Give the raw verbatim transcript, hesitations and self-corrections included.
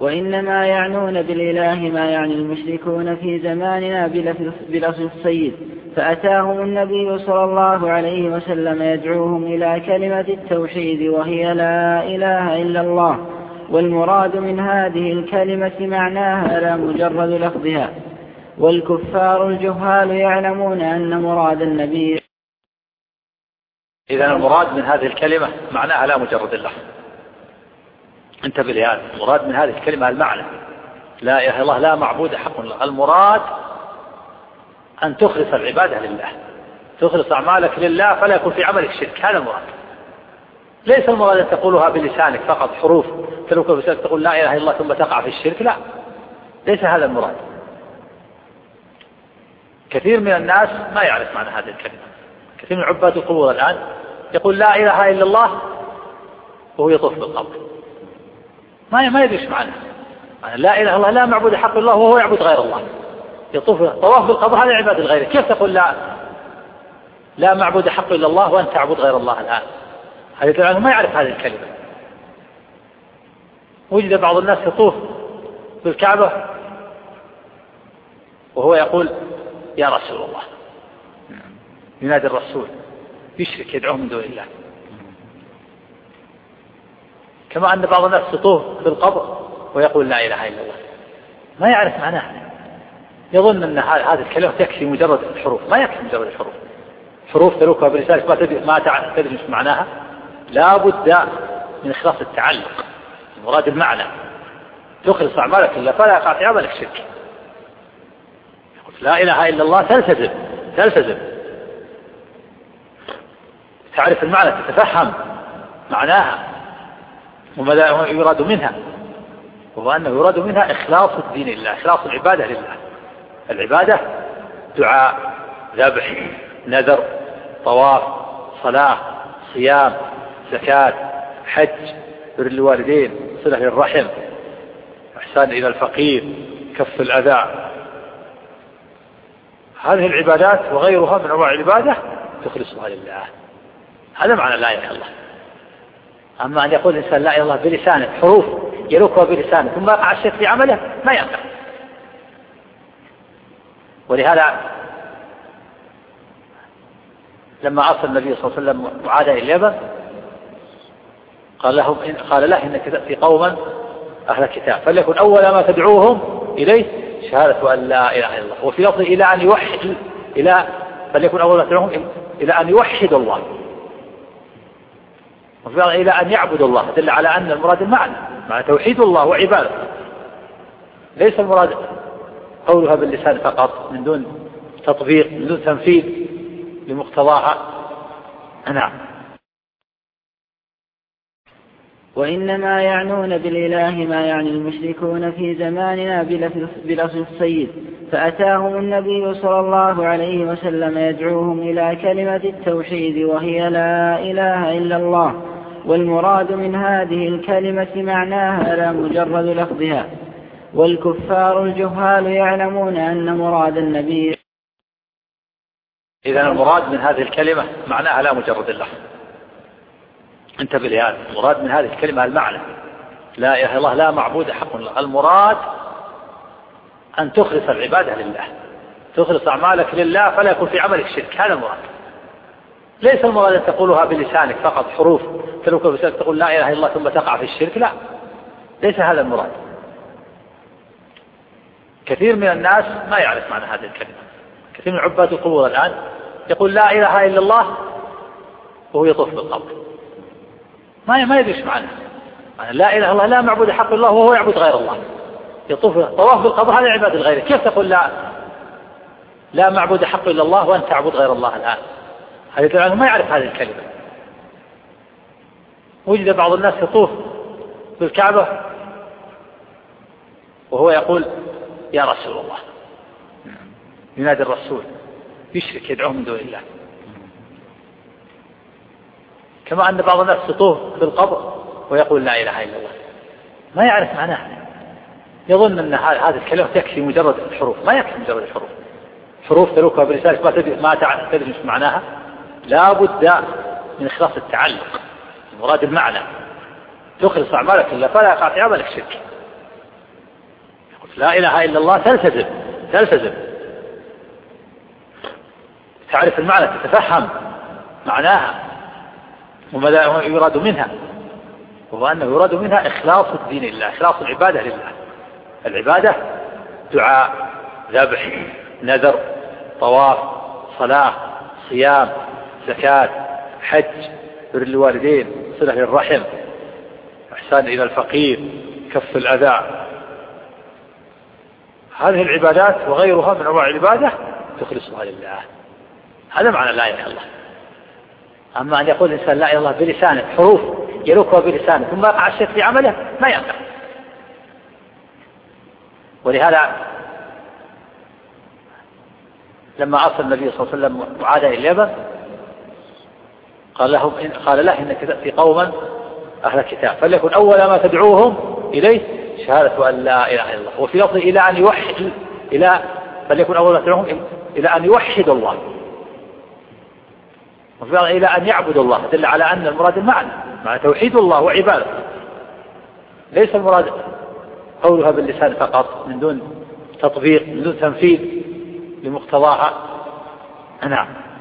وإنما يعنون بالإله ما يعني المشركون في زماننا بلفظ السيد، فأتاهم النبي صلى الله عليه وسلم يدعوهم إلى كلمة التوحيد وهي لا إله إلا الله، والمراد من هذه الكلمة معناها لا مجرد لفظها. والكفار الجهال يعلمون أن مراد النبي إذن المراد من هذه الكلمة معناها لا مجرد اللفظ. انتبه لهذا، المراد من هذه الكلمة المعنى لا إله إلا الله لا معبود حق الله. المراد أن تخلص العبادة لله، تخلص أعمالك لله فلا يكون في عملك شرك، هذا المراد. ليس المراد أن تقولها بلسانك فقط حروف تلوك بلسانك تقول لا إله إلا الله ثم تقع في الشرك، لا، ليس هذا المراد. كثير من الناس ما يعرف معنى هذه الكلمة. كثير من عباد القبور الآن يقول لا إله إلا الله وهو يطوف بالقبر، ما ما يدري معنى لا إله إلا الله لا معبود حق الله وهو يعبد غير الله، يطوف طواف بالقبر هذا عباد الغير. كيف تقول لا لا معبود حق إلا الله وأنت تعبد غير الله الآن؟ هذا يعني ما يعرف هذه الكلمة. وجد بعض الناس يطوف بالكعبة وهو يقول يا رسول الله، ينادي الرسول، يشرك يدعوه من دون الله. كما أن بعض الناس يطوف بالقبر ويقول لا إله إلا الله، ما يعرف معناها، يظن أن هذه الكلمة تكفي مجرد الحروف، ما يكفي مجرد الحروف. حروف تلوكها بلسانك ما تدري ما تدري معناها، لا بد من إخلاص التعلق، مراد المعنى، تخلص أعمالك لله فلا يقع في عملك شرك. لا إله إلا الله تلتزم تلتزم تعرف المعنى، تتفهم معناها وماذا يراد منها، وهو أنه يراد منها إخلاص الدين لله، إخلاص العبادة لله. العبادة دعاء، ذبح، نذر، طواف، صلاة، صيام، زكاة، حج، بر الوالدين، صلة للرحم، إحسان إلى الفقير، كف الأذى. هذه العبادات وغيرها من أنواع العبادة تخلصها لله، هذا معنى لا إله إلا الله. أما أن يقول الإنسان لا إله إلا الله بلسانه حروف يلوكها بلسانه ثم يقع الشرك في عمله، ما يقع. ولهذا لما أرسل النبي صلى الله عليه وسلم معاذ إلى اليمن قال لهم إن قال له إنك تأتي قوما أهل الكتاب فليكن أول ما تدعوهم إليه شهادة أن لا إله إلا الله، وفي لفظ إلى أن يوحد إلى فليكن أول ما تدعوهم إلى أن يوحد الله، وفي إلى أن يعبد الله، دل على أن المراد المعنى معنى توحيد الله وعباده، ليس المراد قولها باللسان فقط من دون تطبيق من دون تنفيذ لمقتضاها. نعم. وإنما يعنون بالإله ما يعني المشركون في زماننا بلفظ السيد، فأتاهم النبي صلى الله عليه وسلم يدعوهم إلى كلمة التوحيد وهي لا إله إلا الله، والمراد من هذه الكلمة معناها لا مجرد لفظها. والكفار الجهال يعلمون أن مراد النبي إذن المراد من هذه الكلمة معناها لا مجرد اللفظ. انتبه لهذا، المراد من هذه الكلمة المعنى لا إله إلا الله لا معبود حق الله. المراد أن تخلص العبادة لله، تخلص أعمالك لله فلا يكون في عملك شرك، هذا المراد. ليس المراد أن تقولها بلسانك فقط حروف تلوك بلسانك تقول لا إله إلا الله ثم تقع في الشرك، لا، ليس هذا المراد. كثير من الناس ما يعرف معنى هذه الكلمة. كثير من عباد القبور الآن يقول لا إله إلا الله وهو يطوف بالقبر، ما ما يدري معنى لا إله إلا الله لا معبود حق الله وهو يعبد غير الله، يطوف طواف بالقبر هذا عباد الغير. كيف تقول لا لا معبود حق إلا الله وأنت تعبد غير الله الآن؟ هذا يعني ما يعرف هذه الكلمة. وجد بعض الناس يطوف بالكعبة وهو يقول يا رسول الله، ينادي الرسول، يشرك يدعوه من دون الله. كما أن بعض الناس يطوف بالقبر ويقول لا إله إلا الله، ما يعرف معناها، يظن أن هذه الكلمة تكفي مجرد الحروف، ما يكفي مجرد الحروف. حروف تلوكها بلسانك ما تدري ما تدري معناها، لا بد من إخلاص التعلق، مراد المعنى، تخلص أعمالك لله فلا يقع في عملك شرك. لا إله إلا الله تلتزم تلتزم تعرف المعنى، تتفهم معناها وماذا يراد منها، وهو أنه يراد منها إخلاص الدين لله، إخلاص العبادة لله. العبادة دعاء، ذبح، نذر، طواف، صلاة، صيام، زكاة، حج، بر الوالدين، صلة للرحم، إحسان إلى الفقير، كف الأذى. هذه العبادات وغيرها من أنواع العبادة تخلصها لله. هذا معنى لا إله إلا الله. أما أن يقول الإنسان لا إله إلا الله بلسانه حروف يلوكها بلسانه ثم يقع الشيء في عمله ما ينفع. ولهذا لما أرسل النبي صلى الله عليه وسلم معاذ إلى اليمن قال لهم قال له إنك تأتي قوما أهل الكتاب فليكن أول ما تدعوهم إليه شهادة أن لا إله إلا الله، وفي لفظ إلى أن يوحد إلى فليكن أول ما تدعوهم إلى أن يوحد الله، وفي لفظ إلى أن يعبدوا الله، دل على أن المراد المعنى معنى توحيد الله وعبادته، ليس المراد قولها باللسان فقط من دون تطبيق من دون تنفيذ لمقتضاها. نعم.